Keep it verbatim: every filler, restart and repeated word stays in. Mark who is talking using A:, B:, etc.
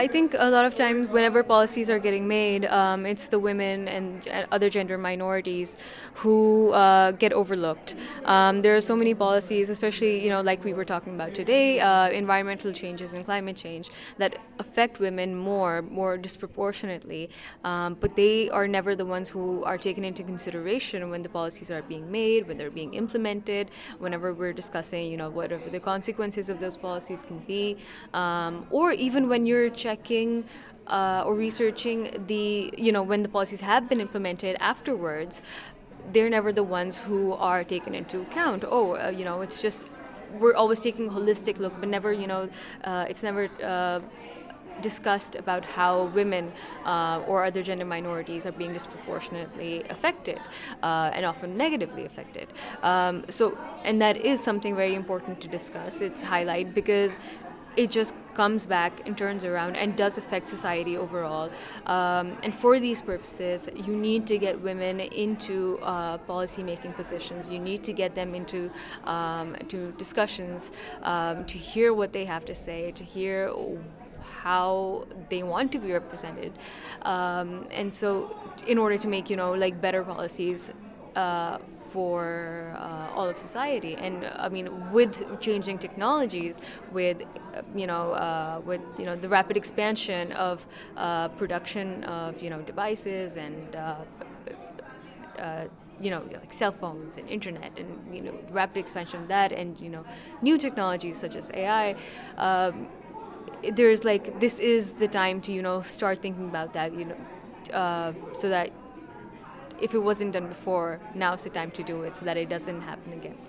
A: I think a lot of times whenever policies are getting made, um, it's the women and g- other gender minorities who uh, get overlooked. Um, there are so many policies, especially, you know, like we were talking about today, uh, environmental changes and climate change that affect women more, more disproportionately. Um, but they are never the ones who are taken into consideration when the policies are being made, when they're being implemented, whenever we're discussing, you know, whatever the consequences of those policies can be, um, or even when you're checking uh, or researching the, you know, when the policies have been implemented afterwards, they're never the ones who are taken into account. Oh, uh, you know, it's just we're always taking a holistic look, but never, you know, uh, it's never uh, discussed about how women uh, or other gender minorities are being disproportionately affected uh, and often negatively affected. Um, so, and that is something very important to discuss. It's highlight because it just comes back and turns around and does affect society overall. Um, and for these purposes, you need to get women into uh, policy-making positions. You need to get them into um, to discussions, um, to hear what they have to say, to hear how they want to be represented. Um, and so, in order to make, you know, like better policies uh, for uh, all of society. And uh, I mean, with changing technologies, with uh, you know, uh, with you know the rapid expansion of uh, production of you know devices and uh, uh, you know like cell phones and internet and you know rapid expansion of that and you know new technologies such as A I. Um, there's like this is the time to you know start thinking about that you know uh, so that if it wasn't done before, now's the time to do it so that it doesn't happen again.